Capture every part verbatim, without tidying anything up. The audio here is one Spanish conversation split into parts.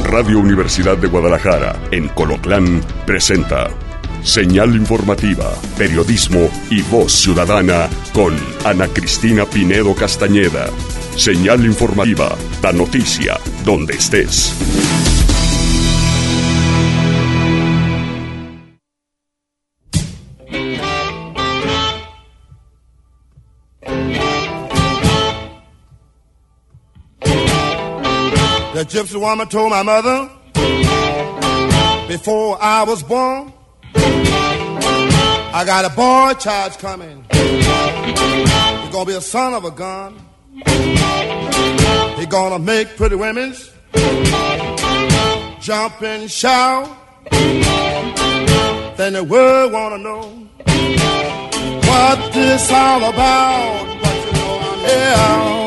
Radio Universidad de Guadalajara, en Colotlán, presenta Señal Informativa, Periodismo y Voz Ciudadana con Ana Cristina Pinedo Castañeda. Señal Informativa, la noticia, donde estés. The gypsy woman told my mother before I was born, I got a boy child coming. He's gonna be a son of a gun. He's gonna make pretty women jump and shout. Then the world wanna know what this all about. But you know I'm here.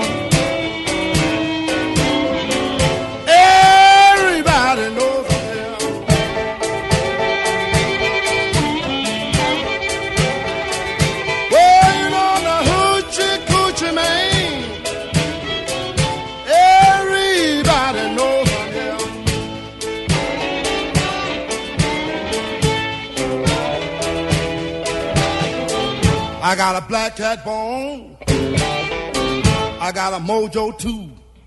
I got a black cat bone. I got a mojo too.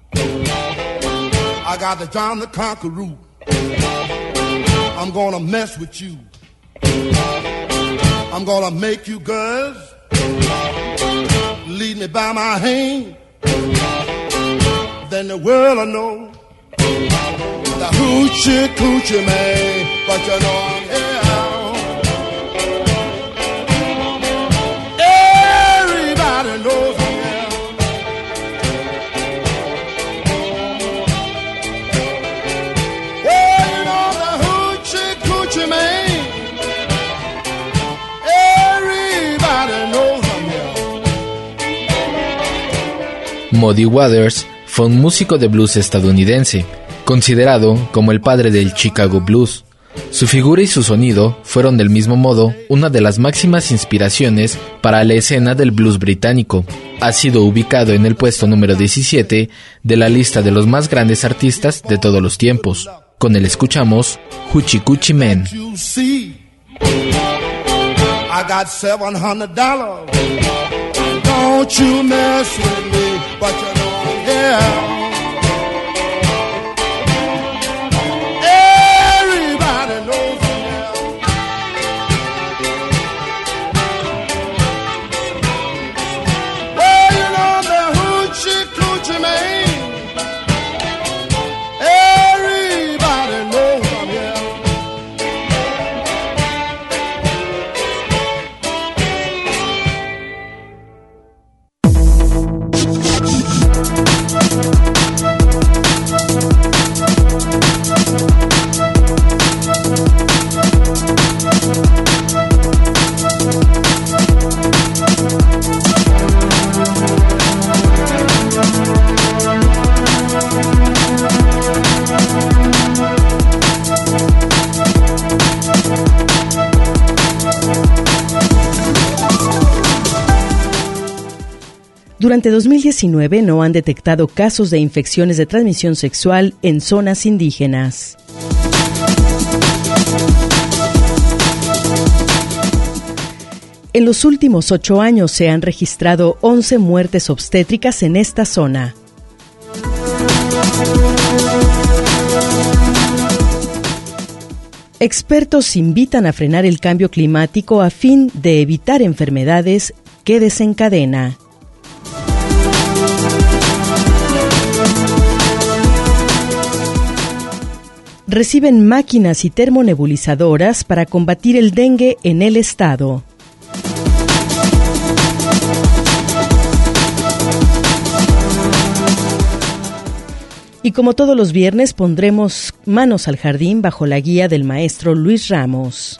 I got the John the Conqueror. I'm gonna mess with you. I'm gonna make you girls lead me by my hand. Then the world will know the hoochie coochie man. But you know I'm here. Muddy Waters fue un músico de blues estadounidense, considerado como el padre del Chicago Blues. Su figura y su sonido fueron del mismo modo una de las máximas inspiraciones para la escena del blues británico. Ha sido ubicado en el puesto número diecisiete de la lista de los más grandes artistas de todos los tiempos. Con él escuchamos Hoochie Coochie Man. I got seven hundred dollars. Don't you mess with me, but you know I'm here. Everybody knows I'm here. Well, you know the hoochie coochie man. Everybody knows I'm here. Durante dos mil diecinueve no han detectado casos de infecciones de transmisión sexual en zonas indígenas. En los últimos ocho años se han registrado once muertes obstétricas en esta zona. Expertos invitan a frenar el cambio climático a fin de evitar enfermedades que desencadena. Reciben máquinas y termonebulizadoras para combatir el dengue en el estado. Y como todos los viernes pondremos manos al jardín bajo la guía del maestro Luis Ramos.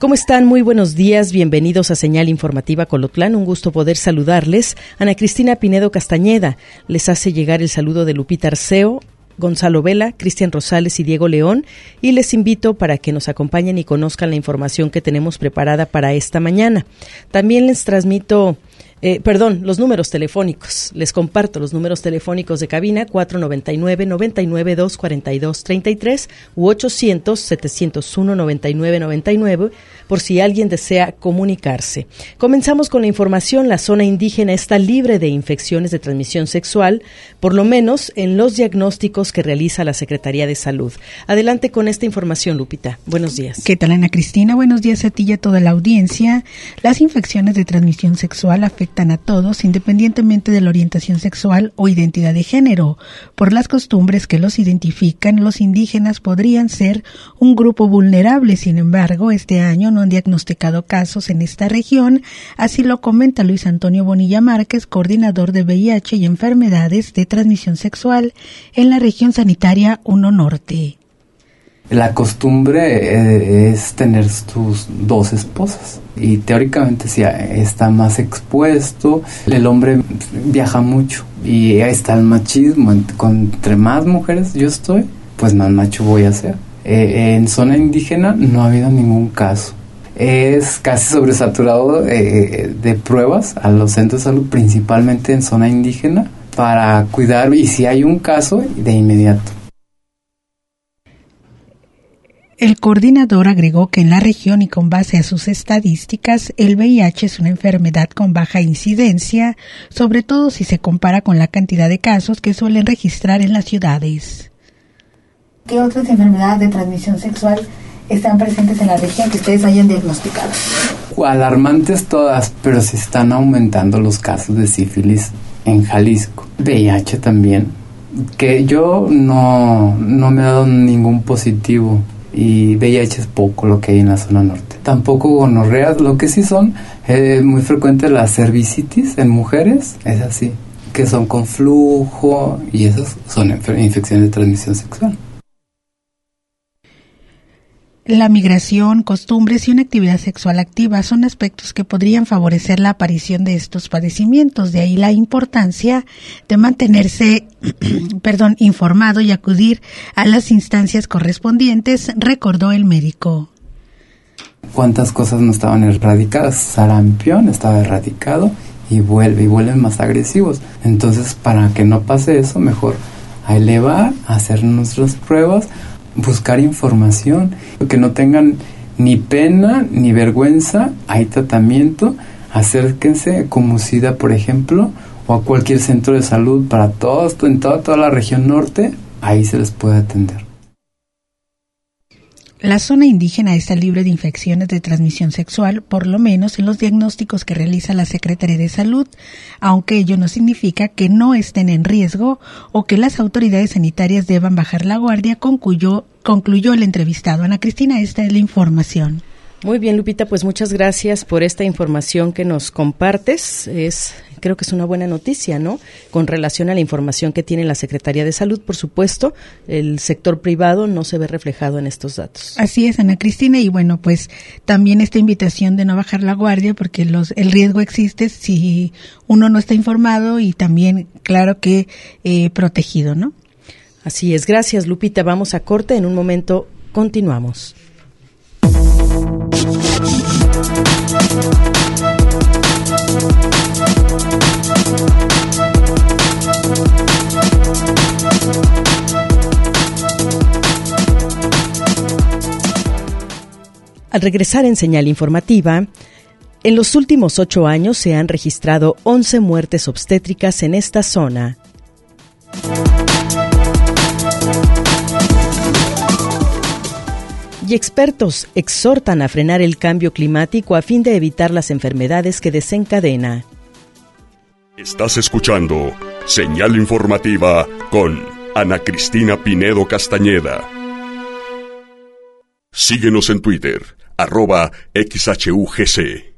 ¿Cómo están? Muy buenos días, bienvenidos a Señal Informativa Colotlán, un gusto poder saludarles. Ana Cristina Pinedo Castañeda les hace llegar el saludo de Lupita Arceo, Gonzalo Vela, Cristian Rosales y Diego León, y les invito para que nos acompañen y conozcan la información que tenemos preparada para esta mañana. También les transmito... Eh, perdón, los números telefónicos. Les comparto los números telefónicos de cabina cuatro noventa y nueve, noventa y nueve, doscientos cuarenta y dos, treinta y tres u ochocientos, setecientos uno, noventa y nueve, noventa y nueve por si alguien desea comunicarse. Comenzamos con la información. La zona indígena está libre de infecciones de transmisión sexual, por lo menos en los diagnósticos que realiza la Secretaría de Salud. Adelante con esta información, Lupita. Buenos días. ¿Qué tal, Ana Cristina? Buenos días a ti y a toda la audiencia. Las infecciones de transmisión sexual afectan a todos, independientemente de la orientación sexual o identidad de género. Por las costumbres que los identifican, los indígenas podrían ser un grupo vulnerable. Sin embargo, este año no han diagnosticado casos en esta región, así lo comenta Luis Antonio Bonilla Márquez, coordinador de V I H y enfermedades de transmisión sexual en la región sanitaria uno Norte. La costumbre eh, es tener tus dos esposas y teóricamente sí está más expuesto. El hombre viaja mucho y ahí está el machismo. Entre más mujeres yo estoy, pues más macho voy a ser. Eh, en zona indígena no ha habido ningún caso. Es casi sobresaturado eh, de pruebas a los centros de salud, principalmente en zona indígena, para cuidar, y si hay un caso, de inmediato. El coordinador agregó que en la región y con base a sus estadísticas, el V I H es una enfermedad con baja incidencia, sobre todo si se compara con la cantidad de casos que suelen registrar en las ciudades. ¿Qué otras enfermedades de transmisión sexual están presentes en la región que ustedes hayan diagnosticado? Alarmantes todas, pero se están aumentando los casos de sífilis en Jalisco. V I H también, que yo no, no me he dado ningún positivo. Y V I H es poco lo que hay en la zona norte. Tampoco gonorreas, lo que sí son eh, muy frecuentes las cervicitis en mujeres, es así, que son con flujo, y esas son inf- infecciones de transmisión sexual. La migración, costumbres y una actividad sexual activa son aspectos que podrían favorecer la aparición de estos padecimientos. De ahí la importancia de mantenerse perdón, informado y acudir a las instancias correspondientes, recordó el médico. ¿Cuántas cosas no estaban erradicadas? Sarampión estaba erradicado y vuelve, y vuelven más agresivos. Entonces, para que no pase eso, mejor a elevar, a hacer nuestras pruebas, buscar información, que no tengan ni pena ni vergüenza. Hay tratamiento, acérquense como SIDA, por ejemplo, o a cualquier centro de salud para todos, en toda, toda la región norte, ahí se les puede atender. La zona indígena está libre de infecciones de transmisión sexual, por lo menos en los diagnósticos que realiza la Secretaría de Salud, aunque ello no significa que no estén en riesgo o que las autoridades sanitarias deban bajar la guardia, concluyó, concluyó el entrevistado. Ana Cristina, esta es la información. Muy bien, Lupita, pues muchas gracias por esta información que nos compartes. Es, creo que es una buena noticia, ¿no? Con relación a la información que tiene la Secretaría de Salud, por supuesto, el sector privado no se ve reflejado en estos datos. Así es, Ana Cristina, y bueno, pues también esta invitación de no bajar la guardia, porque los, el riesgo existe si uno no está informado y también, claro que, eh, protegido, ¿no? Así es, gracias, Lupita. Vamos a corte, en un momento continuamos. Al regresar en Señal Informativa, en los últimos ocho años se han registrado once muertes obstétricas en esta zona. Y expertos exhortan a frenar el cambio climático a fin de evitar las enfermedades que desencadena. Estás escuchando Señal Informativa con Ana Cristina Pinedo Castañeda. Síguenos en Twitter, arroba X H U G C.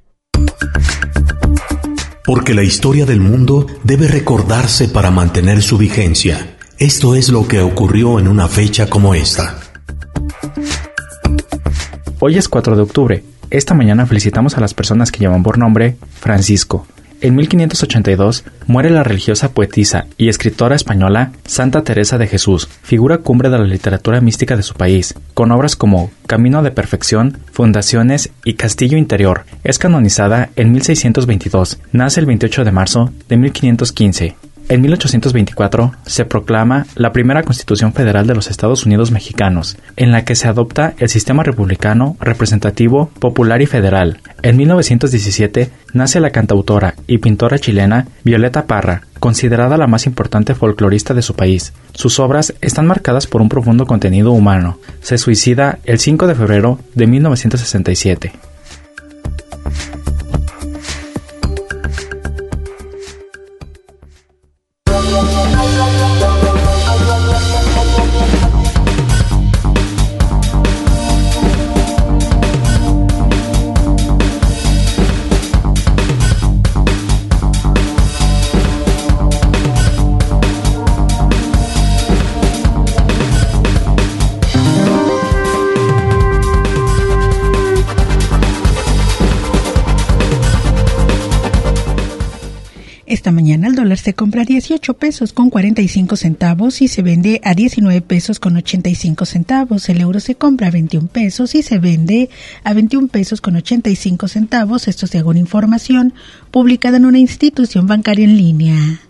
Porque la historia del mundo debe recordarse para mantener su vigencia. Esto es lo que ocurrió en una fecha como esta. Hoy es cuatro de octubre, Esta mañana felicitamos a las personas que llevan por nombre Francisco. En mil quinientos ochenta y dos muere la religiosa poetisa y escritora española Santa Teresa de Jesús, figura cumbre de la literatura mística de su país, con obras como Camino de Perfección, Fundaciones y Castillo Interior. Es canonizada en mil seiscientos veintidós, nace el veintiocho de marzo de mil quinientos quince. En mil ochocientos veinticuatro se proclama la primera Constitución Federal de los Estados Unidos Mexicanos, en la que se adopta el sistema republicano, representativo, popular y federal. En mil novecientos diecisiete nace la cantautora y pintora chilena Violeta Parra, considerada la más importante folclorista de su país. Sus obras están marcadas por un profundo contenido humano. Se suicida el cinco de febrero de mil novecientos sesenta y siete. Esta mañana el dólar se compra a dieciocho pesos con cuarenta y cinco centavos y se vende a diecinueve pesos con ochenta y cinco centavos. El euro se compra a veintiún pesos y se vende a veintiún pesos con ochenta y cinco centavos. Esto según información publicada en una institución bancaria en línea.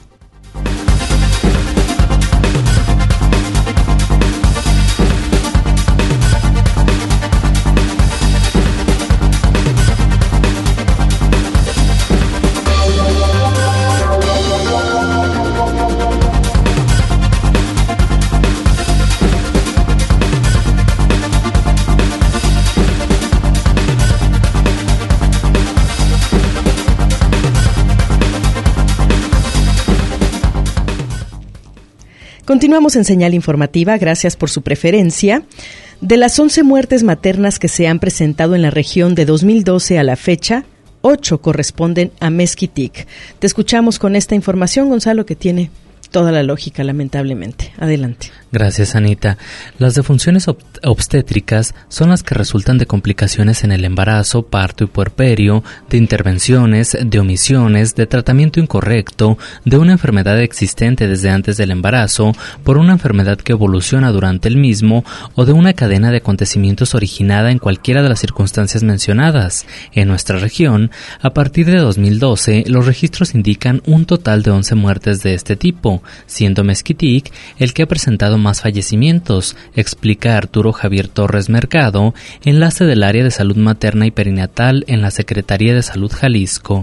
Continuamos en Señal Informativa, gracias por su preferencia. De las once muertes maternas que se han presentado en la región de dos mil doce a la fecha, ocho corresponden a Mezquitic. Te escuchamos con esta información, Gonzalo, que tiene toda la lógica, lamentablemente. Adelante. Gracias, Anita. Las defunciones ob- obstétricas son las que resultan de complicaciones en el embarazo, parto y puerperio, de intervenciones, de omisiones, de tratamiento incorrecto, de una enfermedad existente desde antes del embarazo, por una enfermedad que evoluciona durante el mismo o de una cadena de acontecimientos originada en cualquiera de las circunstancias mencionadas. En nuestra región, a partir de dos mil doce, los registros indican un total de once muertes de este tipo, siendo Mezquitic el que ha presentado más fallecimientos, explica Arturo Javier Torres Mercado, enlace del área de salud materna y perinatal en la Secretaría de Salud Jalisco.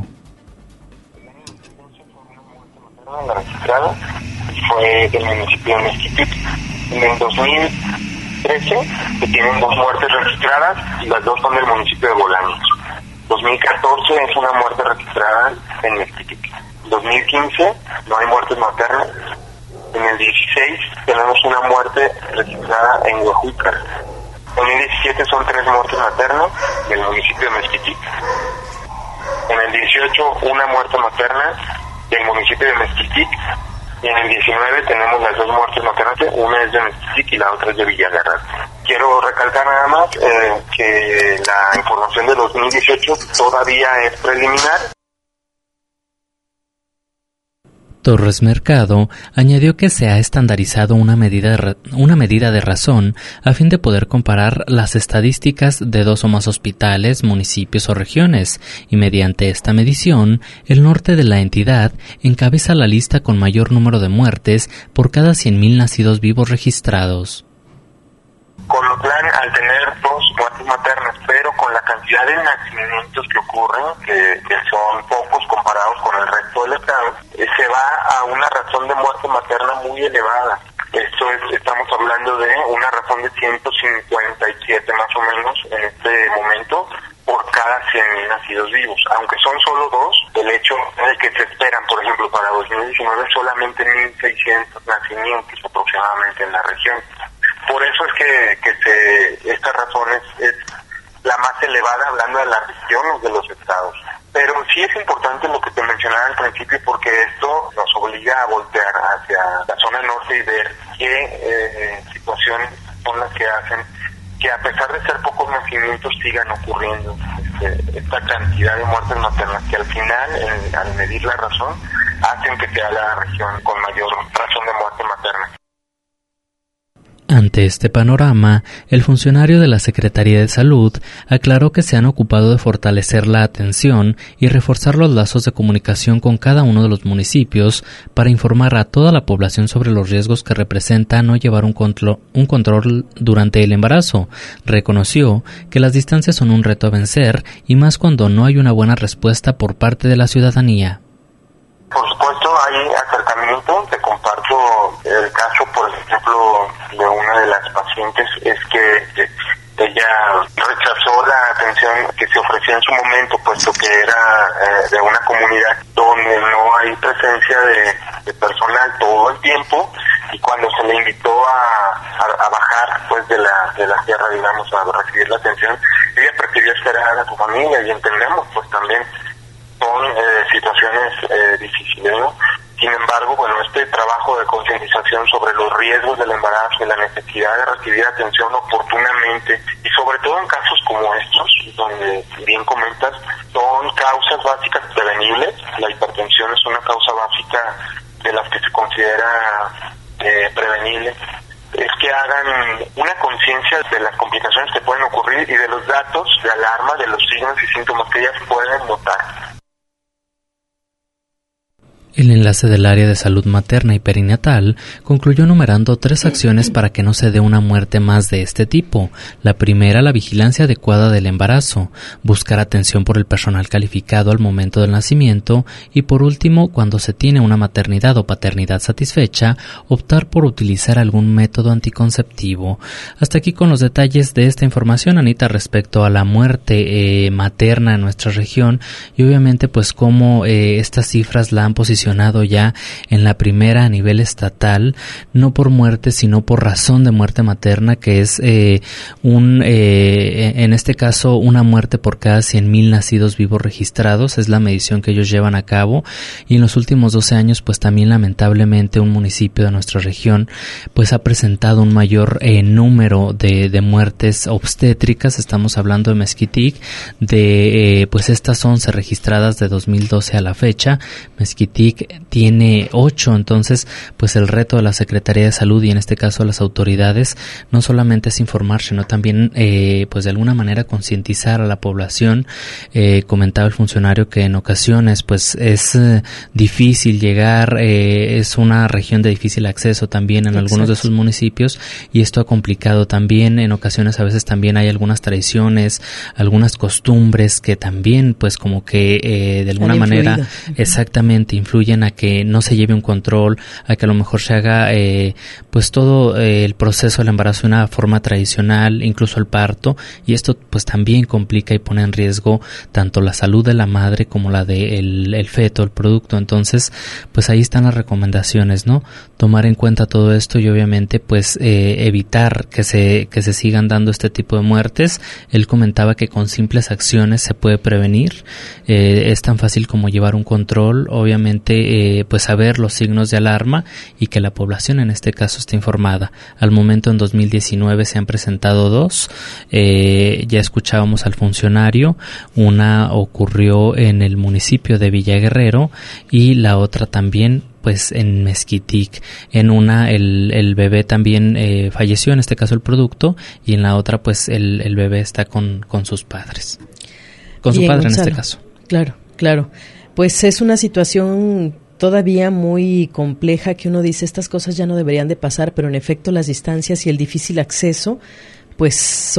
La registrada fue del municipio de Mezquitic. En el dos mil trece se tienen dos muertes registradas y las dos son del municipio de Bolaños. dos mil catorce es una muerte registrada en Mezquitic. dos mil quince no hay muertes maternas. En el dieciséis tenemos una muerte registrada en Huejutla. En dos mil diecisiete son tres muertes maternas del municipio de Mezquitic. En el dieciocho una muerte materna del municipio de Mezquitic. Y en el diecinueve tenemos las dos muertes maternas, una es de Mezquitic y la otra es de Villagarra. Quiero recalcar nada más eh, que la información de dos mil dieciocho todavía es preliminar. Torres Mercado añadió que se ha estandarizado una medida, de, una medida de razón a fin de poder comparar las estadísticas de dos o más hospitales, municipios o regiones, y mediante esta medición, el norte de la entidad encabeza la lista con mayor número de muertes por cada cien mil nacidos vivos registrados. Colotlán, al tener dos muertes maternas, pero con la cantidad de nacimientos que ocurren, que, que son pocos comparados con el resto del estado, eh, se va a una razón de muerte materna muy elevada. Esto es, estamos hablando de una razón de ciento cincuenta y siete más o menos en este momento por cada cien mil nacidos vivos. Aunque son solo dos, el hecho de que se esperan, por ejemplo, para dos mil diecinueve solamente mil seiscientos nacimientos aproximadamente en la región. Por eso es que, que se, esta razón es, es la más elevada hablando de la región o de los estados. Pero sí es importante lo que te mencionaba al principio porque esto nos obliga a voltear hacia la zona norte y ver qué eh, situaciones son las que hacen que a pesar de ser pocos nacimientos sigan ocurriendo este, esta cantidad de muertes maternas que al final, en, al medir la razón, hacen que sea la región con mayor razón de muerte materna. Ante este panorama, el funcionario de la Secretaría de Salud aclaró que se han ocupado de fortalecer la atención y reforzar los lazos de comunicación con cada uno de los municipios para informar a toda la población sobre los riesgos que representa no llevar un control, un control durante el embarazo. Reconoció que las distancias son un reto a vencer y más cuando no hay una buena respuesta por parte de la ciudadanía. Por supuesto, hay acercamiento. Te comparto el caso, por ejemplo, de una de las pacientes, es que ella rechazó la atención que se ofrecía en su momento, puesto que era eh, de una comunidad donde no hay presencia de, de personal todo el tiempo, y cuando se le invitó a, a, a bajar pues de la de la tierra, digamos, a recibir la atención, ella prefirió esperar a su familia, y entendemos, pues también son eh, situaciones eh, difíciles, ¿no? Sin embargo, bueno, este trabajo de concientización sobre los riesgos del embarazo y la necesidad de recibir atención oportunamente, y sobre todo en casos como estos, donde bien comentas, son causas básicas prevenibles. La hipertensión es una causa básica de las que se considera eh, prevenible. Es que hagan una conciencia de las complicaciones que pueden ocurrir y de los datos de alarma, de los signos y síntomas que ellas pueden notar. El enlace del área de salud materna y perinatal concluyó enumerando tres acciones para que no se dé una muerte más de este tipo. La primera, la vigilancia adecuada del embarazo, buscar atención por el personal calificado al momento del nacimiento y, por último, cuando se tiene una maternidad o paternidad satisfecha, optar por utilizar algún método anticonceptivo. Hasta aquí con los detalles de esta información, Anita, respecto a la muerte eh, materna en nuestra región, y obviamente pues cómo eh, estas cifras la han posicionado ya en la primera a nivel estatal, no por muerte sino por razón de muerte materna, que es eh, un eh, en este caso una muerte por cada cien mil nacidos vivos registrados. Es la medición que ellos llevan a cabo, y en los últimos doce años pues también lamentablemente un municipio de nuestra región pues ha presentado un mayor eh, número de, de muertes obstétricas. Estamos hablando de Mezquitic, de eh, pues estas once registradas de dos mil doce a la fecha. Mezquitic tiene ocho, entonces pues el reto de la Secretaría de Salud y en este caso de las autoridades no solamente es informar, sino también eh, pues de alguna manera concientizar a la población. Eh, comentaba el funcionario que en ocasiones pues es eh, difícil llegar, eh, es una región de difícil acceso también en Exacto. algunos de sus municipios, y esto ha complicado también en ocasiones. A veces también hay algunas tradiciones, algunas costumbres que también pues como que eh, de alguna manera uh-huh. exactamente influyen a que no se lleve un control, a que a lo mejor se haga eh, pues todo eh, el proceso del embarazo de una forma tradicional, incluso el parto, y esto pues también complica y pone en riesgo tanto la salud de la madre como la de el, el feto, el producto. Entonces pues ahí están las recomendaciones, ¿no? Tomar en cuenta todo esto y obviamente pues eh, evitar que se que se sigan dando este tipo de muertes. Él comentaba que con simples acciones se puede prevenir, eh, es tan fácil como llevar un control, obviamente Eh, pues saber los signos de alarma y que la población en este caso esté informada. Al momento en dos mil diecinueve se han presentado dos, eh, ya escuchábamos al funcionario, una ocurrió en el municipio de Villa Guerrero y la otra también pues en Mezquitic. En una el, el bebé también eh, falleció, en este caso el producto, y en la otra pues el, el bebé está con, con sus padres, con Bien, su padre Gonzalo. En este caso. Claro, claro. Pues es una situación todavía muy compleja que uno dice, estas cosas ya no deberían de pasar, pero en efecto las distancias y el difícil acceso pues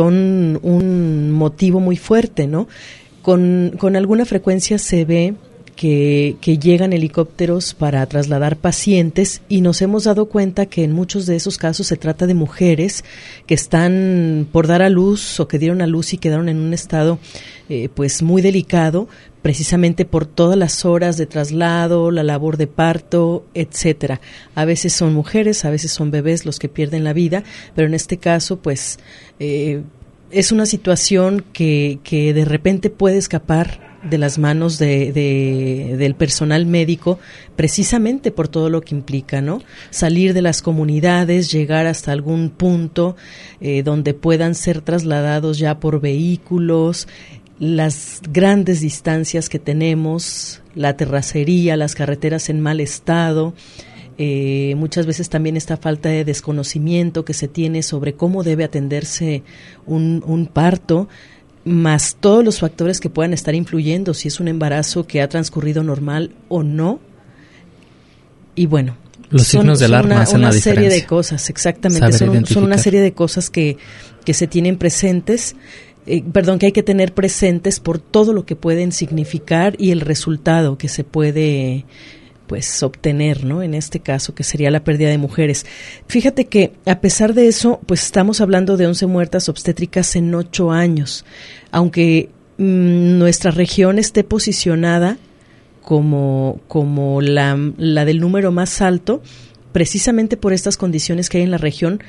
son un motivo muy fuerte, ¿no? Con, con alguna frecuencia se ve que, que llegan helicópteros para trasladar pacientes, y nos hemos dado cuenta que en muchos de esos casos se trata de mujeres que están por dar a luz o que dieron a luz y quedaron en un estado eh, pues muy delicado, precisamente por todas las horas de traslado, la labor de parto, etcétera. A veces son mujeres, a veces son bebés los que pierden la vida, pero en este caso pues eh, es una situación que, que de repente puede escapar de las manos de, de, del personal médico, precisamente por todo lo que implica, ¿no? Salir de las comunidades, llegar hasta algún punto eh, donde puedan ser trasladados ya por vehículos, las grandes distancias que tenemos, la terracería, las carreteras en mal estado, eh, muchas veces también esta falta de desconocimiento que se tiene sobre cómo debe atenderse un, un parto, más todos los factores que puedan estar influyendo, si es un embarazo que ha transcurrido normal o no. Y bueno, los son, signos de alarma una, hacen una la serie diferencia. de cosas, exactamente, son, son una serie de cosas que, que se tienen presentes, eh, perdón, que hay que tener presentes por todo lo que pueden significar y el resultado que se puede pues obtener, ¿no? En este caso, que sería la pérdida de mujeres. Fíjate que a pesar de eso, pues estamos hablando de once muertas obstétricas en ocho años, aunque mmm, nuestra región esté posicionada como, como la, la del número más alto, precisamente por estas condiciones que hay en la región,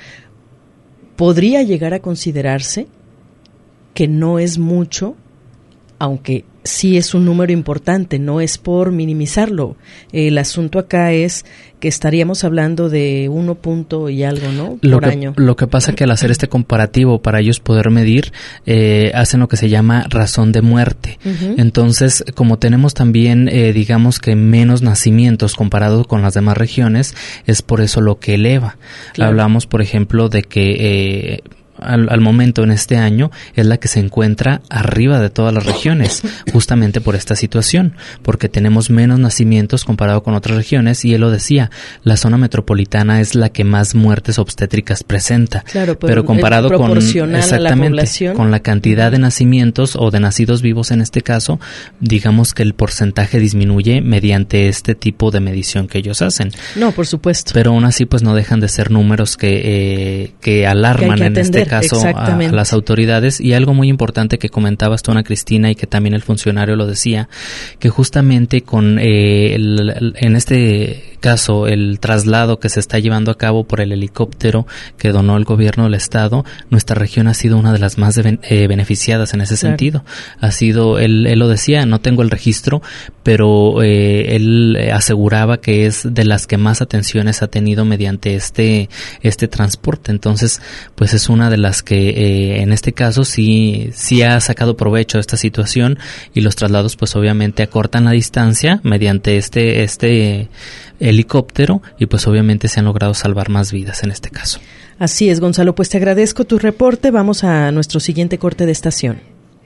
podría llegar a considerarse que no es mucho, aunque sí es un número importante, no es por minimizarlo. El asunto acá es que estaríamos hablando de uno punto y algo, ¿no? Lo por que, año. Lo que pasa que al hacer este comparativo para ellos poder medir, eh, hacen lo que se llama razón de muerte. Uh-huh. Entonces, como tenemos también, eh, digamos que menos nacimientos comparado con las demás regiones, es por eso lo que eleva. Claro. Hablamos, por ejemplo, de que eh, Al, al momento en este año es la que se encuentra arriba de todas las regiones, justamente por esta situación, porque tenemos menos nacimientos comparado con otras regiones, y él lo decía, la zona metropolitana es la que más muertes obstétricas presenta, claro, pero, pero comparado con exactamente la con la cantidad de nacimientos o de nacidos vivos en este caso, digamos que el porcentaje disminuye mediante este tipo de medición que ellos hacen. No, por supuesto. Pero aún así pues no dejan de ser números que eh, que alarman que en este caso a, a las autoridades. Y algo muy importante que comentabas tú, Ana Cristina, y que también el funcionario lo decía, que justamente con eh, el, el, en este caso el traslado que se está llevando a cabo por el helicóptero que donó el gobierno del estado, nuestra región ha sido una de las más de, eh, beneficiadas en ese claro. sentido. Ha sido, él, él lo decía, no tengo el registro, pero eh, él aseguraba que es de las que más atenciones ha tenido mediante este este transporte. Entonces, pues es una de las que eh, en este caso sí sí ha sacado provecho de esta situación, y los traslados pues obviamente acortan la distancia mediante este este helicóptero, y pues obviamente se han logrado salvar más vidas en este caso. Así es, Gonzalo, pues te agradezco tu reporte. Vamos a nuestro siguiente corte de estación.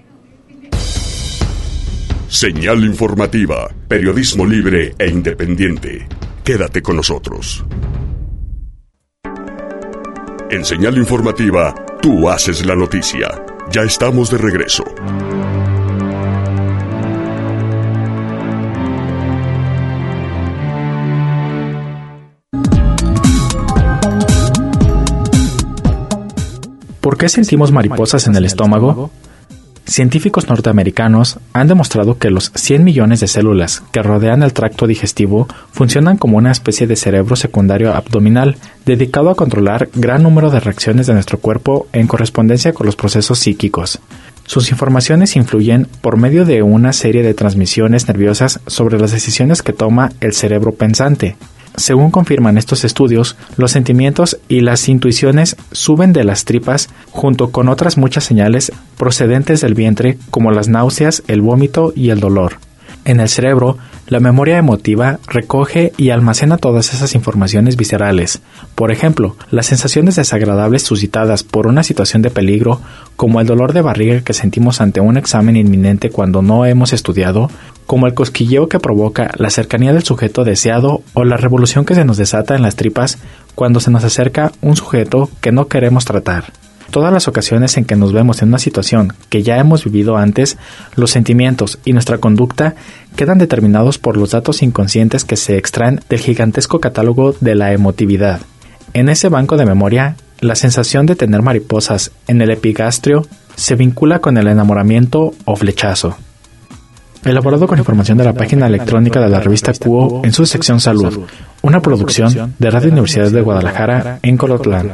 Señal informativa, periodismo libre e independiente. Quédate con nosotros. En Señal Informativa, tú haces la noticia. Ya estamos de regreso. ¿Por qué sentimos mariposas en el estómago? Científicos norteamericanos han demostrado que los cien millones de células que rodean el tracto digestivo funcionan como una especie de cerebro secundario abdominal dedicado a controlar gran número de reacciones de nuestro cuerpo en correspondencia con los procesos psíquicos. Sus informaciones influyen por medio de una serie de transmisiones nerviosas sobre las decisiones que toma el cerebro pensante. Según confirman estos estudios, los sentimientos y las intuiciones suben de las tripas junto con otras muchas señales procedentes del vientre, como las náuseas, el vómito y el dolor. En el cerebro, la memoria emotiva recoge y almacena todas esas informaciones viscerales. Por ejemplo, las sensaciones desagradables suscitadas por una situación de peligro, como el dolor de barriga que sentimos ante un examen inminente cuando no hemos estudiado, como el cosquilleo que provoca la cercanía del sujeto deseado o la revolución que se nos desata en las tripas cuando se nos acerca un sujeto que no queremos tratar. Todas las ocasiones en que nos vemos en una situación que ya hemos vivido antes, los sentimientos y nuestra conducta quedan determinados por los datos inconscientes que se extraen del gigantesco catálogo de la emotividad. En ese banco de memoria, la sensación de tener mariposas en el epigastrio se vincula con el enamoramiento o flechazo. Elaborado con información de la página electrónica de la revista Cuo en su sección Salud, una producción de Radio Universidad de Guadalajara en Colotlán.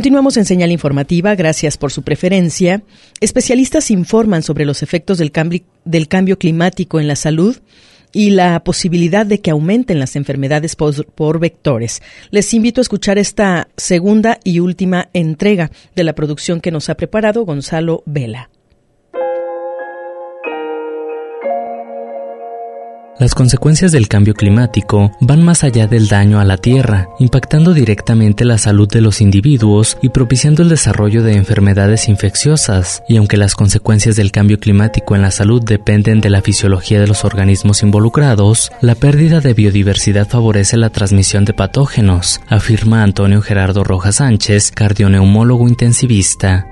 Continuamos en Señal Informativa, gracias por su preferencia. Especialistas informan sobre los efectos del cambio, del cambio climático en la salud y la posibilidad de que aumenten las enfermedades por, por vectores. Les invito a escuchar esta segunda y última entrega de la producción que nos ha preparado Gonzalo Vela. Las consecuencias del cambio climático van más allá del daño a la Tierra, impactando directamente la salud de los individuos y propiciando el desarrollo de enfermedades infecciosas. Y aunque las consecuencias del cambio climático en la salud dependen de la fisiología de los organismos involucrados, la pérdida de biodiversidad favorece la transmisión de patógenos, afirma Antonio Gerardo Rojas Sánchez, cardioneumólogo intensivista.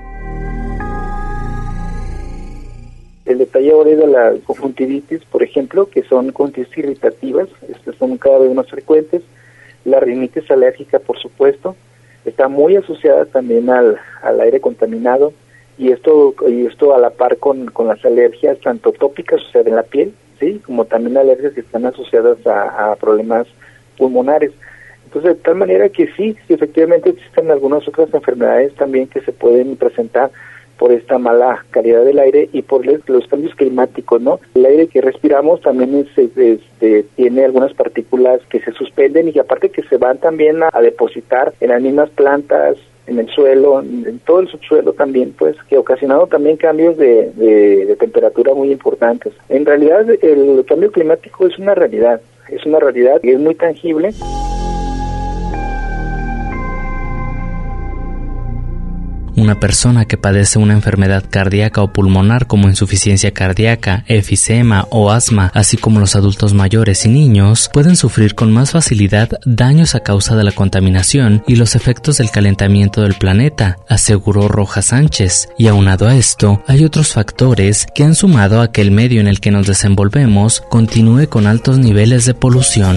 El detalle ahora es de la conjuntivitis, por ejemplo, que son conjuntivitis irritativas, estas son cada vez más frecuentes. La rinitis alérgica, por supuesto, está muy asociada también al, al aire contaminado, y esto y esto a la par con, con las alergias, tanto tópicas, o sea, de la piel, sí, como también alergias que están asociadas a, a problemas pulmonares. Entonces, de tal manera que sí, sí, efectivamente existen algunas otras enfermedades también que se pueden presentar por esta mala calidad del aire y por los cambios climáticos, ¿no? El aire que respiramos también es, este, tiene algunas partículas que se suspenden y aparte que se van también a, a depositar en las mismas plantas, en el suelo, en todo el subsuelo también, pues, que ha ocasionado también cambios de, de, de temperatura muy importantes. En realidad, el cambio climático es una realidad, es una realidad y es muy tangible. Una persona que padece una enfermedad cardíaca o pulmonar como insuficiencia cardíaca, efisema o asma, así como los adultos mayores y niños, pueden sufrir con más facilidad daños a causa de la contaminación y los efectos del calentamiento del planeta, aseguró Rojas Sánchez. Y aunado a esto, hay otros factores que han sumado a que el medio en el que nos desenvolvemos continúe con altos niveles de polución.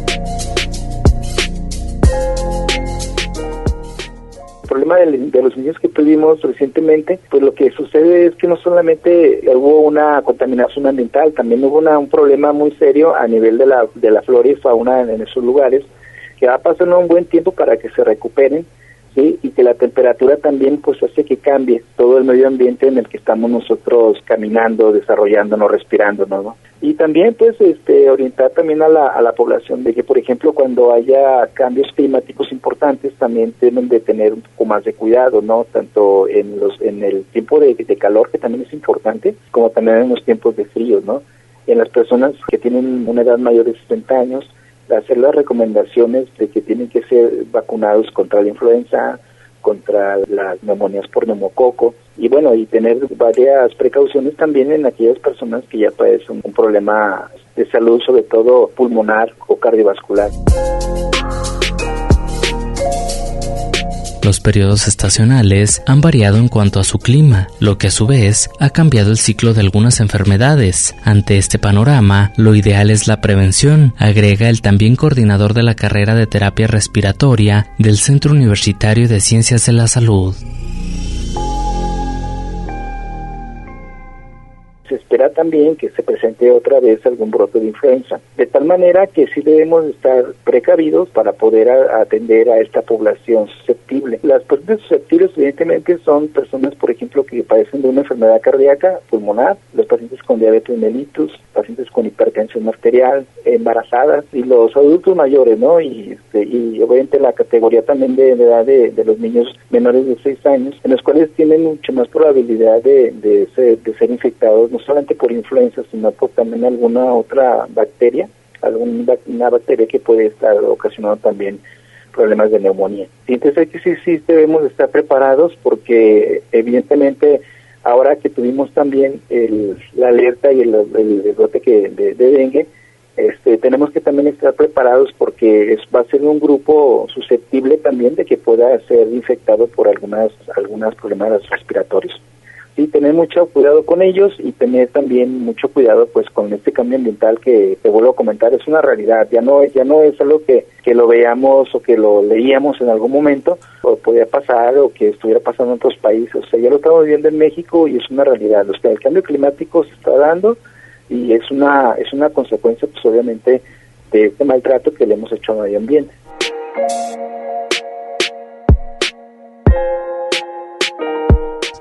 El problema de, de los niños que tuvimos recientemente, pues lo que sucede es que no solamente hubo una contaminación ambiental, también hubo una, un problema muy serio a nivel de la de la flora y fauna en, en esos lugares, que va a pasar un buen tiempo para que se recuperen, sí, y que la temperatura también pues hace que cambie todo el medio ambiente en el que estamos nosotros caminando, desarrollándonos, respirándonos, ¿no? Y también pues este orientar también a la a la población de que, por ejemplo, cuando haya cambios climáticos importantes también deben de tener un poco más de cuidado, ¿no? Tanto en los en el tiempo de, de calor, que también es importante, como también en los tiempos de frío, ¿no? En las personas que tienen una edad mayor de sesenta años, hacer las recomendaciones de que tienen que ser vacunados contra la influenza, contra las neumonías por neumococo, y bueno, y tener varias precauciones también en aquellas personas que ya padecen un problema de salud, sobre todo pulmonar o cardiovascular. Los periodos estacionales han variado en cuanto a su clima, lo que a su vez ha cambiado el ciclo de algunas enfermedades. Ante este panorama, lo ideal es la prevención, agrega el también coordinador de la carrera de terapia respiratoria del Centro Universitario de Ciencias de la Salud. Se espera también que se presente otra vez algún brote de influenza, de tal manera que sí debemos estar precavidos para poder a, atender a esta población susceptible. Las personas susceptibles evidentemente son personas, por ejemplo, que padecen de una enfermedad cardíaca, pulmonar, los pacientes con diabetes mellitus, pacientes con hipertensión arterial, embarazadas y los adultos mayores, ¿no? Y, este, y obviamente la categoría también de, de edad de, de los niños menores de seis años, en los cuales tienen mucha más probabilidad de, de, ser, de ser infectados, no solamente por influenza, sino por también alguna otra bacteria, alguna bacteria que puede estar ocasionando también problemas de neumonía. Y entonces aquí sí, sí debemos estar preparados porque evidentemente ahora que tuvimos también el, la alerta y el, el, el brote que, de, de dengue, este, tenemos que también estar preparados porque es, va a ser un grupo susceptible también de que pueda ser infectado por algunas algunos problemas respiratorios. Sí, tener mucho cuidado con ellos y tener también mucho cuidado pues con este cambio ambiental que te vuelvo a comentar, es una realidad, ya no ya no es algo que, que lo veamos o que lo leíamos en algún momento o podía pasar o que estuviera pasando en otros países, o sea, ya lo estamos viviendo en México y es una realidad, o sea, el cambio climático se está dando y es una es una consecuencia pues obviamente de este maltrato que le hemos hecho al medio ambiente.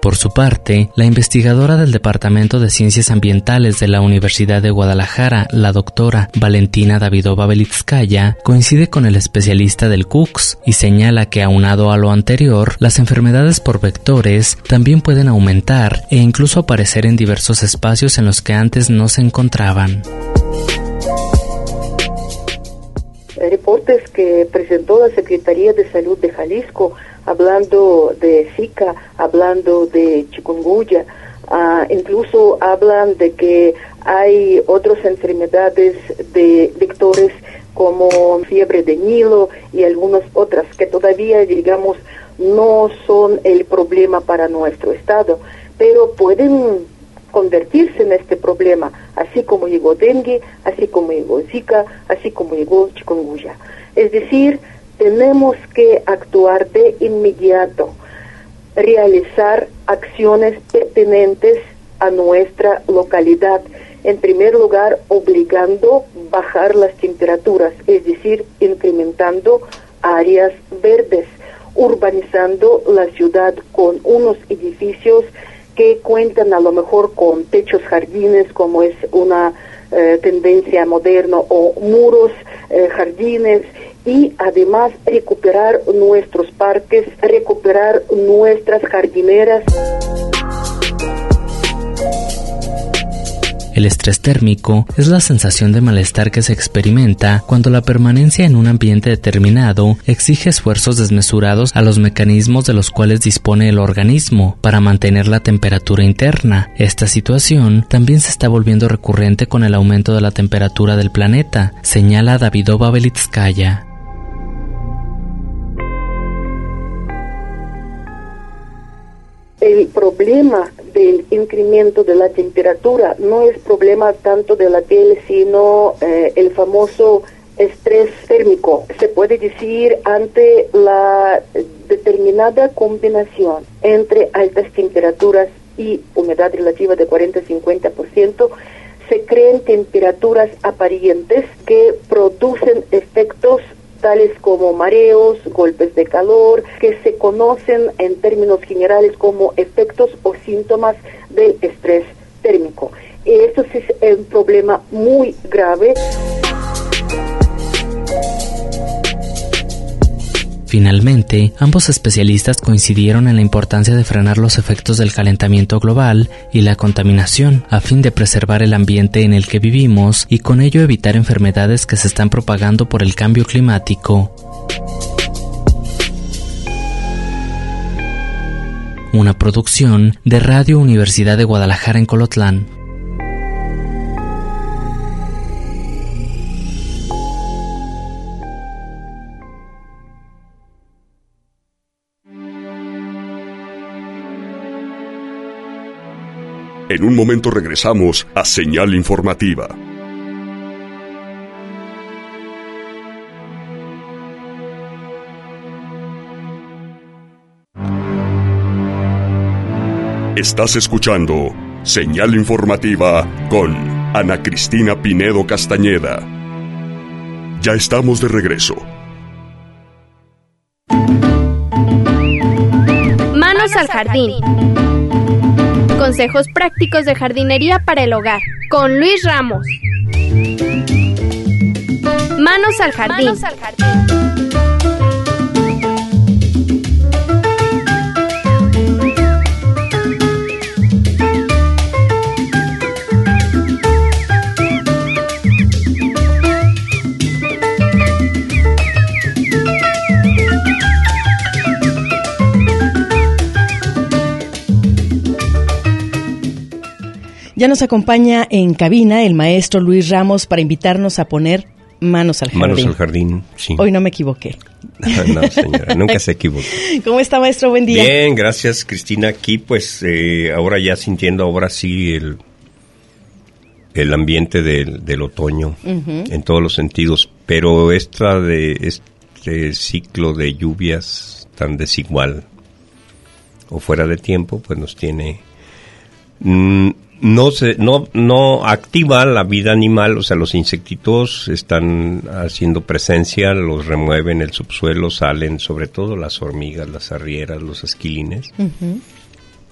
Por su parte, la investigadora del Departamento de Ciencias Ambientales de la Universidad de Guadalajara, la doctora Valentina Davidova Belitskaya, coincide con el especialista del C U C S y señala que, aunado a lo anterior, las enfermedades por vectores también pueden aumentar e incluso aparecer en diversos espacios en los que antes no se encontraban. Reportes que presentó la Secretaría de Salud de Jalisco, hablando de Zika, hablando de chikungunya, uh, incluso hablan de que hay otras enfermedades de vectores como fiebre de Nilo y algunas otras que todavía, digamos, no son el problema para nuestro estado, pero pueden convertirse en este problema, así como llegó dengue, así como llegó Zika, así como llegó chikungunya. Es decir, tenemos que actuar de inmediato, realizar acciones pertinentes a nuestra localidad. En primer lugar, obligando a bajar las temperaturas, es decir, incrementando áreas verdes, urbanizando la ciudad con unos edificios que cuentan a lo mejor con techos jardines, como es una eh, tendencia moderna, o muros, eh, jardines, y además recuperar nuestros parques, recuperar nuestras jardineras. El estrés térmico es la sensación de malestar que se experimenta cuando la permanencia en un ambiente determinado exige esfuerzos desmesurados a los mecanismos de los cuales dispone el organismo para mantener la temperatura interna. Esta situación también se está volviendo recurrente con el aumento de la temperatura del planeta, señala Davidova Belitskaya. El problema del incremento de la temperatura no es problema tanto de la piel, sino eh, el famoso estrés térmico. Se puede decir, ante la determinada combinación entre altas temperaturas y humedad relativa de cuarenta a cincuenta por ciento, se crean temperaturas aparentes que producen efectos tales como mareos, golpes de calor, que se conocen en términos generales como efectos o síntomas del estrés térmico. Esto es un problema muy grave. Finalmente, ambos especialistas coincidieron en la importancia de frenar los efectos del calentamiento global y la contaminación a fin de preservar el ambiente en el que vivimos y con ello evitar enfermedades que se están propagando por el cambio climático. Una producción de Radio Universidad de Guadalajara en Colotlán. En un momento regresamos a Señal Informativa. Estás escuchando Señal Informativa con Ana Cristina Pinedo Castañeda. Ya estamos de regreso. Manos al jardín. Consejos prácticos de jardinería para el hogar, con Luis Ramos. Manos al jardín. Manos al jardín. Ya nos acompaña en cabina el maestro Luis Ramos para invitarnos a poner manos al jardín. Manos al jardín, sí. Hoy no me equivoqué. No, señora, nunca se equivoca. ¿Cómo está, maestro? Buen día. Bien, gracias, Cristina. Aquí, pues, eh, ahora ya sintiendo ahora sí el, el ambiente del, del otoño, uh-huh, en todos los sentidos. Pero esta de este ciclo de lluvias tan desigual o fuera de tiempo, pues nos tiene... Mmm, No se, no, no activa la vida animal, o sea, los insectitos están haciendo presencia, los remueven el subsuelo, salen sobre todo las hormigas, las arrieras, los esquilines. Uh-huh.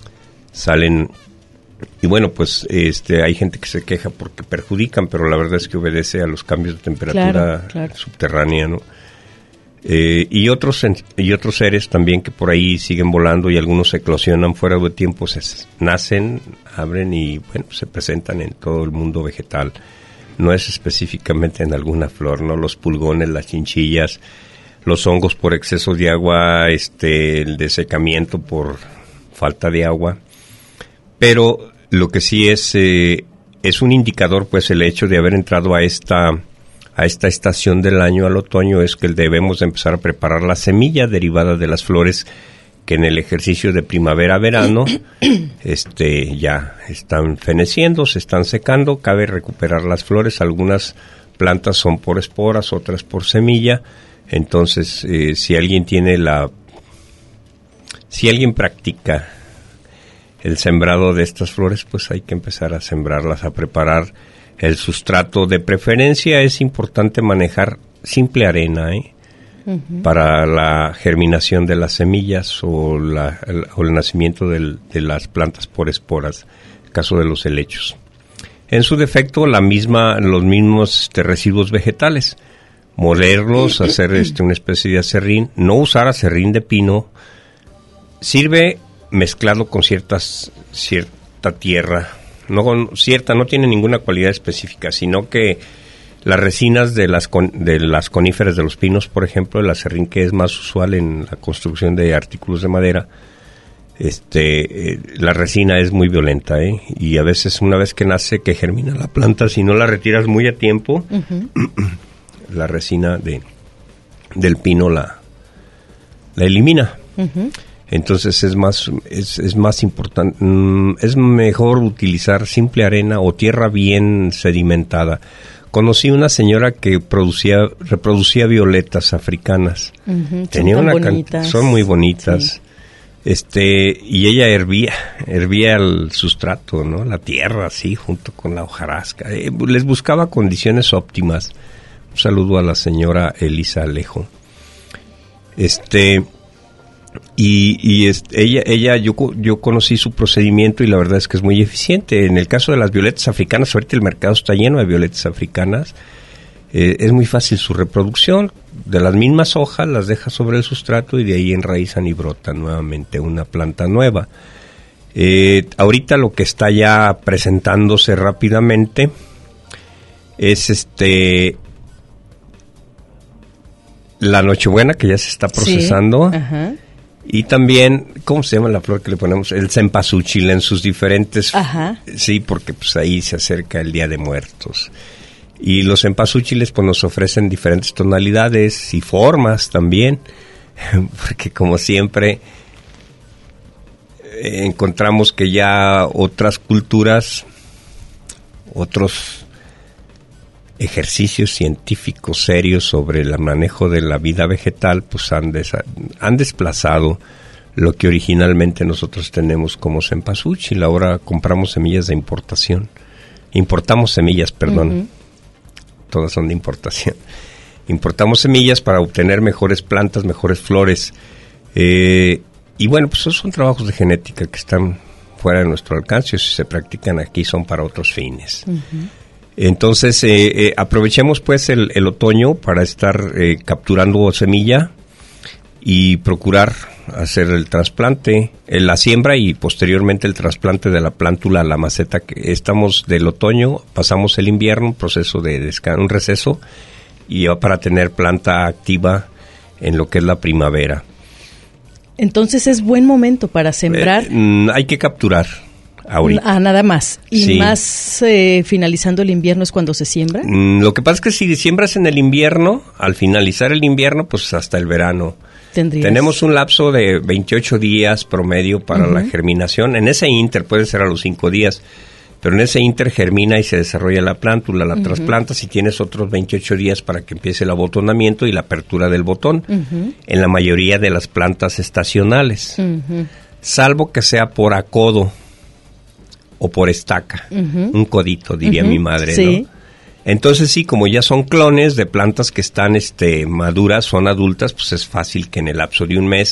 salen. Y bueno, pues este hay gente que se queja porque perjudican, pero la verdad es que obedece a los cambios de temperatura claro, claro. subterránea, ¿no? Eh, y otros y otros seres también que por ahí siguen volando y algunos eclosionan fuera de tiempo, se nacen, abren y bueno, se presentan en todo el mundo vegetal. No es específicamente en alguna flor, ¿no? Los pulgones, las chinchillas, los hongos por exceso de agua, este, el desecamiento por falta de agua. Pero lo que sí es eh, es un indicador, pues el hecho de haber entrado a esta a esta estación del año, al otoño, es que debemos de empezar a preparar la semilla derivada de las flores que en el ejercicio de primavera-verano este, ya están feneciendo, se están secando, cabe recuperar las flores, algunas plantas son por esporas, otras por semilla, entonces eh, si alguien tiene la, si alguien practica el sembrado de estas flores, pues hay que empezar a sembrarlas, a preparar el sustrato. De preferencia es importante manejar simple arena, ¿eh? Uh-huh. Para la germinación de las semillas o, la, el, o el nacimiento del, de las plantas por esporas, en caso de los helechos. En su defecto, la misma, los mismos este, residuos vegetales, molerlos, hacer este, una especie de acerrín, no usar acerrín de pino, sirve mezclado con ciertas cierta tierra, no cierta, no tiene ninguna cualidad específica, sino que las resinas de las con, de las coníferas de los pinos, por ejemplo, el acerrín, que es más usual en la construcción de artículos de madera, este, eh, la resina es muy violenta, ¿eh? Y a veces una vez que nace, que germina la planta, si no la retiras muy a tiempo, uh-huh. la resina de del pino la la elimina. Uh-huh. Entonces es más es, es más importante, es mejor utilizar simple arena o tierra bien sedimentada. Conocí una señora que producía reproducía violetas africanas. Uh-huh, Tenía son una bonitas. Can- son muy bonitas. Sí. Este, y ella hervía, hervía el sustrato, ¿no? La tierra así junto con la hojarasca. Eh, les buscaba condiciones óptimas. Un saludo a la señora Elisa Alejo. Este Y, y este, ella, ella yo, yo conocí su procedimiento y la verdad es que es muy eficiente. En el caso de las violetas africanas, ahorita el mercado está lleno de violetas africanas. Eh, es muy fácil su reproducción. De las mismas hojas las deja sobre el sustrato y de ahí enraizan y brotan nuevamente una planta nueva. Eh, ahorita lo que está ya presentándose rápidamente es este la Nochebuena, que ya se está procesando. Sí, ajá. Y también, ¿cómo se llama la flor que le ponemos? El cempasúchil en sus diferentes... Ajá. Sí, porque pues ahí se acerca el Día de Muertos. Y los cempasúchiles pues nos ofrecen diferentes tonalidades y formas también, porque como siempre eh, encontramos que ya otras culturas, otros ejercicios científicos serios sobre el manejo de la vida vegetal, pues han, desa- han desplazado lo que originalmente nosotros tenemos como cempasúchil. Ahora compramos semillas de importación. Importamos semillas, perdón. Uh-huh. Todas son de importación. Importamos semillas para obtener mejores plantas, mejores flores. Eh, y bueno, pues esos son trabajos de genética que están fuera de nuestro alcance. Si se practican aquí son para otros fines. Uh-huh. Entonces, eh, eh, aprovechemos pues el, el otoño para estar eh, capturando semilla y procurar hacer el trasplante, eh, la siembra y posteriormente el trasplante de la plántula a la maceta. Que estamos del otoño, pasamos el invierno, un proceso de descanso, un receso, y ya para tener planta activa en lo que es la primavera. Entonces es buen momento para sembrar. Eh, hay que capturar. Ahorita. Ah, nada más. ¿Y sí. más eh, finalizando el invierno es cuando se siembra? Mm, lo que pasa es que si siembras en el invierno, al finalizar el invierno, pues hasta el verano. ¿Tendrías? Tenemos un lapso de veintiocho días promedio para uh-huh. la germinación. En ese inter puede ser a los cinco días, pero en ese inter germina y se desarrolla la plántula, la uh-huh. trasplantas y tienes otros veintiocho días para que empiece el abotonamiento y la apertura del botón. Uh-huh. En la mayoría de las plantas estacionales, uh-huh. salvo que sea por acodo o por estaca, uh-huh. un codito, diría uh-huh. mi madre, sí. ¿no? Entonces sí, como ya son clones de plantas que están este, maduras, son adultas, pues es fácil que en el lapso de un mes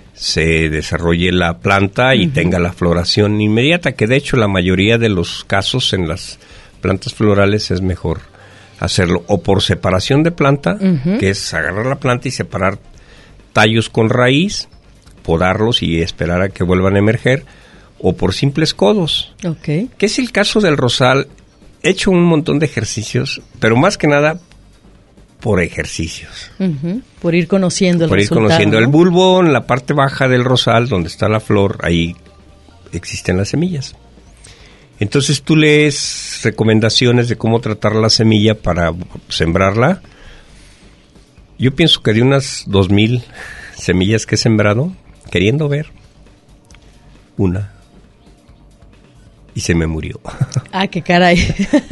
se desarrolle la planta y uh-huh. tenga la floración inmediata, que de hecho la mayoría de los casos en las plantas florales es mejor hacerlo o por separación de planta, uh-huh. que es agarrar la planta y separar tallos con raíz, podarlos y esperar a que vuelvan a emerger, o por simples codos, okay. que es el caso del rosal. He hecho un montón de ejercicios, pero más que nada por ejercicios. Uh-huh. Por ir conociendo el Por ir resultado, conociendo ¿no? el bulbo, en la parte baja del rosal, donde está la flor, ahí existen las semillas. Entonces tú lees recomendaciones de cómo tratar la semilla para sembrarla. Yo pienso que de unas dos mil semillas que he sembrado, queriendo ver, una, y se me murió. Ah, qué caray.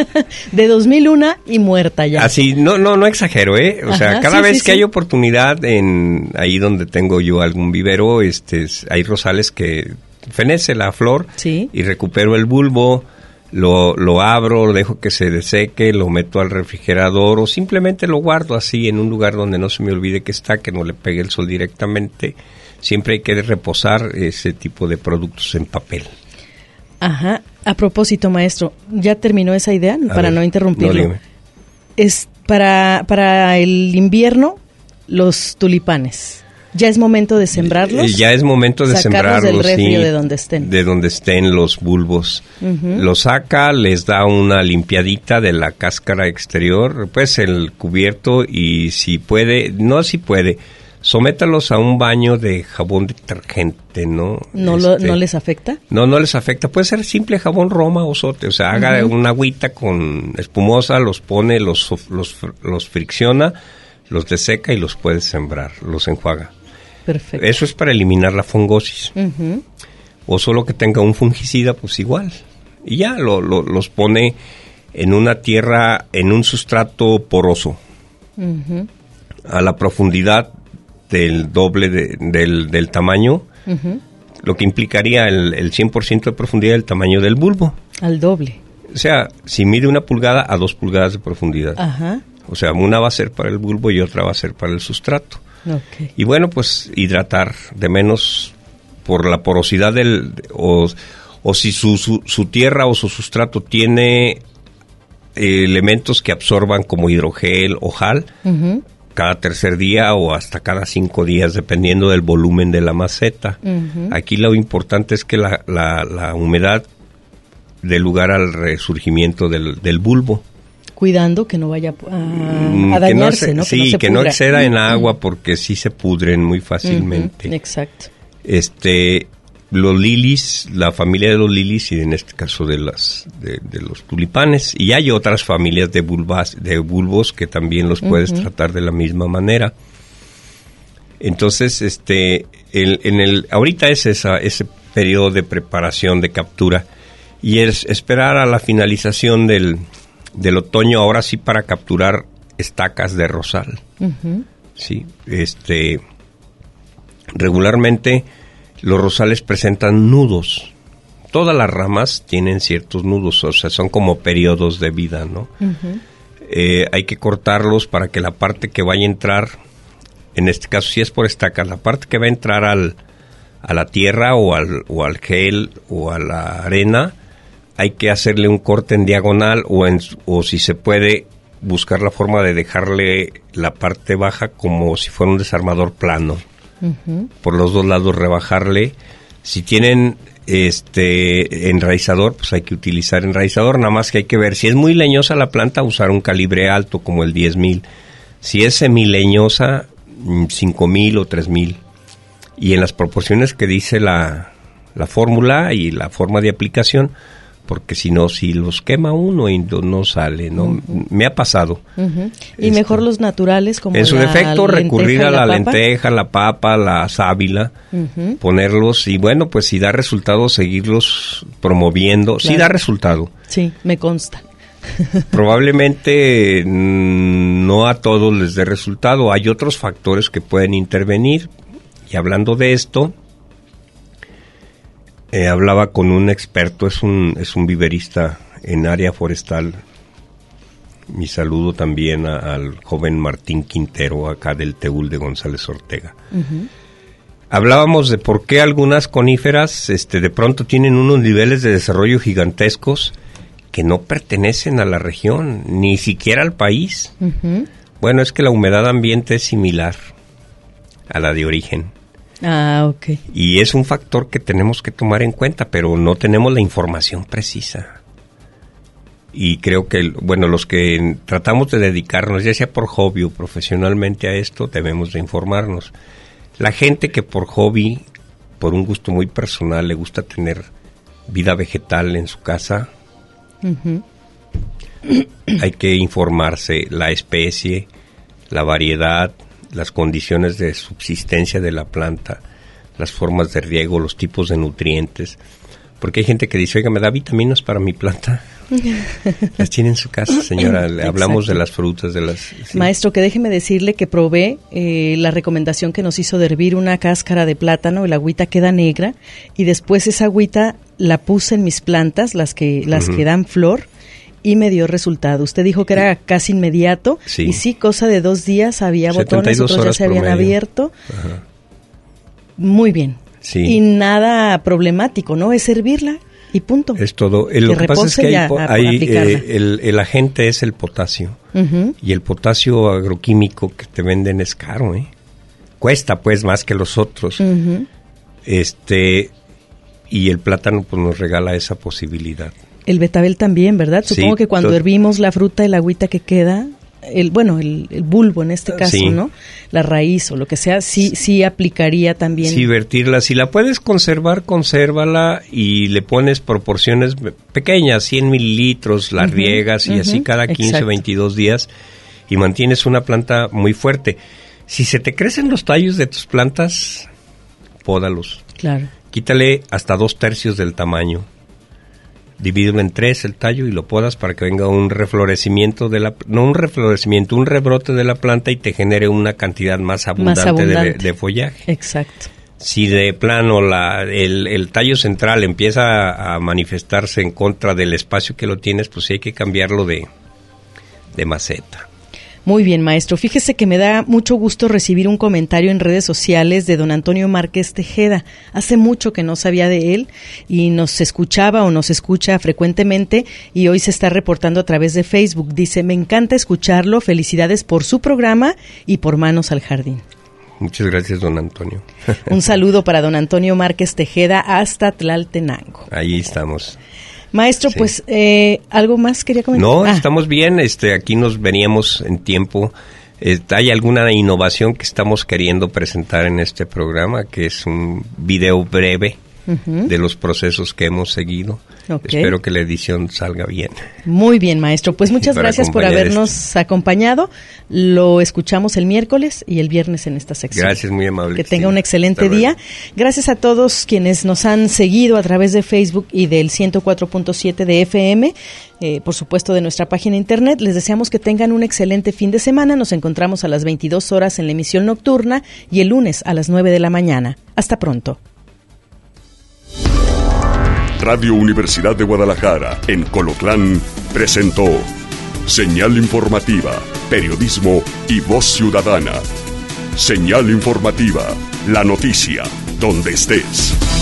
De dos mil uno y muerta ya. Así, no, no, no exagero, ¿eh? O Ajá, sea, cada sí, vez sí, que sí. hay oportunidad en ahí donde tengo yo algún vivero, este, hay rosales que fenece la flor sí. y recupero el bulbo, lo, lo abro, lo dejo que se deseque, lo meto al refrigerador o simplemente lo guardo así en un lugar donde no se me olvide que está, que no le pegue el sol directamente. Siempre hay que reposar ese tipo de productos en papel. Ajá. A propósito, maestro, ¿ya terminó esa idea? A para ver, no interrumpirlo. No, es para, para el invierno, los tulipanes. ¿Ya es momento de sembrarlos? Ya es momento de sembrarlos, del refrio sí, de donde estén. De donde estén los bulbos. Uh-huh. Los saca, les da una limpiadita de la cáscara exterior, pues el cubierto y si puede, no si puede, sométalos a un baño de jabón detergente, ¿no? ¿No, este, lo, ¿No les afecta? No, no les afecta. Puede ser simple jabón Roma o Sote. O sea, haga uh-huh. una agüita con espumosa, los pone, los, los, los fricciona, los deseca y los puede sembrar, los enjuaga. Perfecto. Eso es para eliminar la fungosis. Uh-huh. O solo que tenga un fungicida, pues igual. Y ya lo, lo, los pone en una tierra, en un sustrato poroso. Uh-huh. A la profundidad del doble de, del, del tamaño, uh-huh. lo que implicaría el, el cien por ciento de profundidad del tamaño del bulbo. Al doble. O sea, si mide una pulgada, a dos pulgadas de profundidad. Ajá. O sea, una va a ser para el bulbo y otra va a ser para el sustrato. Okay. Y bueno, pues hidratar de menos por la porosidad del... o, o si su, su, su tierra o su sustrato tiene eh, elementos que absorban como hidrogel o jal, uh-huh. cada tercer día o hasta cada cinco días, dependiendo del volumen de la maceta. Uh-huh. Aquí lo importante es que la, la, la humedad dé lugar al resurgimiento del, del bulbo. Cuidando que no vaya a, a dañarse, ¿no? Se, ¿no? Sí, que no, que no exceda en agua porque sí se pudren muy fácilmente. Uh-huh. Exacto. Este, los lilies, la familia de los lilies y en este caso de las de, de los tulipanes, y hay otras familias de bulbas, de bulbos que también los puedes uh-huh. tratar de la misma manera. Entonces, este, el, en el ahorita es esa ese periodo de preparación de captura y es esperar a la finalización del del otoño, ahora sí, para capturar estacas de rosal. Uh-huh. Sí, este, regularmente los rosales presentan nudos. Todas las ramas tienen ciertos nudos, o sea, son como periodos de vida, ¿no? Uh-huh. Eh, hay que cortarlos para que la parte que vaya a entrar, en este caso si es por estacas, la parte que va a entrar al, a la tierra o al, o al gel o a la arena, hay que hacerle un corte en diagonal o, en, o si se puede buscar la forma de dejarle la parte baja como si fuera un desarmador plano. Uh-huh. Por los dos lados rebajarle. Si tienen este enraizador, pues hay que utilizar enraizador, nada más que hay que ver. Si es muy leñosa la planta, usar un calibre alto como el diez mil. Si es semileñosa, cinco mil o tres mil. Y en las proporciones que dice la, la fórmula y la forma de aplicación, porque si no, si los quema uno y no sale, ¿no? Uh-huh. Me ha pasado. Uh-huh. Y este, mejor los naturales como en su la defecto, recurrir a la, la lenteja, la papa, la sábila, uh-huh. ponerlos y bueno, pues si da resultado, seguirlos promoviendo. Claro. Sí da resultado. Sí, me consta. Probablemente no a todos les dé resultado. Hay otros factores que pueden intervenir. Y hablando de esto... Eh, hablaba con un experto, es un es un viverista en área forestal. Mi saludo también a, al joven Martín Quintero, acá del Teúl de González Ortega. Uh-huh. hablábamos de por qué algunas coníferas este, de pronto tienen unos niveles de desarrollo gigantescos que no pertenecen a la región, ni siquiera al país. Uh-huh. Bueno, es que la humedad ambiente es similar a la de origen. Ah, ok. Y es un factor que tenemos que tomar en cuenta, pero no tenemos la información precisa. Y creo que, bueno, los que tratamos de dedicarnos, ya sea por hobby o profesionalmente a esto, debemos de informarnos. La gente que por hobby, por un gusto muy personal, le gusta tener vida vegetal en su casa, uh-huh. hay que informarse la especie, la variedad, las condiciones de subsistencia de la planta, las formas de riego, los tipos de nutrientes, porque hay gente que dice, oiga, ¿me da vitaminas para mi planta? Las tiene en su casa, señora. Le hablamos de las frutas, de las... Sí. Maestro, que déjeme decirle que probé eh, la recomendación que nos hizo de hervir una cáscara de plátano, el agüita queda negra, y después esa agüita la puse en mis plantas, las que, las uh-huh. que dan flor, y me dio resultado. Usted dijo que era casi inmediato, sí. y sí, cosa de dos días había botones, otros ya se habían promedio. abierto. Ajá. Muy bien. Sí. Y nada problemático, ¿no? Es servirla y punto. Es todo. Eh, lo que, que pasa es que hay, po- hay eh, el, el agente es el potasio. Uh-huh. Y el potasio agroquímico que te venden es caro, ¿eh? Cuesta, pues, más que los otros. Uh-huh. Este, y el plátano, pues, nos regala esa posibilidad. El betabel también, ¿verdad? Supongo sí, que cuando to- hervimos la fruta, el agüita que queda, el bueno, el, el bulbo en este caso, sí. ¿no? La raíz o lo que sea, sí, sí aplicaría también. Sí, vertirla. Si la puedes conservar, consérvala y le pones proporciones pequeñas, cien mililitros, la uh-huh, riegas y uh-huh, así cada quince, exacto. veintidós días y mantienes una planta muy fuerte. Si se te crecen los tallos de tus plantas, pódalos. Claro. Quítale hasta dos tercios del tamaño. Divídelo en tres el tallo y lo podas para que venga un reflorecimiento de la, no un reflorecimiento, un rebrote de la planta y te genere una cantidad más abundante, más abundante. De, de follaje. Exacto. Si de plano la, el, el tallo central empieza a, a manifestarse en contra del espacio que lo tienes, pues sí hay que cambiarlo de, de maceta. Muy bien, maestro. Fíjese que me da mucho gusto recibir un comentario en redes sociales de don Antonio Márquez Tejeda. Hace mucho que no sabía de él y nos escuchaba o nos escucha frecuentemente y hoy se está reportando a través de Facebook. Dice, me encanta escucharlo, felicidades por su programa y por Manos al Jardín. Muchas gracias, don Antonio. Un saludo para don Antonio Márquez Tejeda hasta Tlaltenango. Ahí estamos. Maestro, sí. pues, eh, ¿algo más quería comentar? No, ah. estamos bien, este, aquí nos veníamos en tiempo. Eh, ¿Hay alguna innovación que estamos queriendo presentar en este programa? Que es un video breve uh-huh. de los procesos que hemos seguido. Okay. Espero que la edición salga bien. Muy bien, maestro. Pues muchas gracias por habernos este. acompañado. Lo escuchamos el miércoles y el viernes en esta sección. Gracias, muy amable. Que tenga un excelente día. Gracias a todos quienes nos han seguido a través de Facebook y del ciento cuatro punto siete de F M. Eh, por supuesto, de nuestra página internet. Les deseamos que tengan un excelente fin de semana. Nos encontramos a las veintidós horas en la emisión nocturna y el lunes a las nueve de la mañana. Hasta pronto. Radio Universidad de Guadalajara, en Colotlán, presentó Señal Informativa, Periodismo y Voz Ciudadana. Señal Informativa, la noticia, donde estés.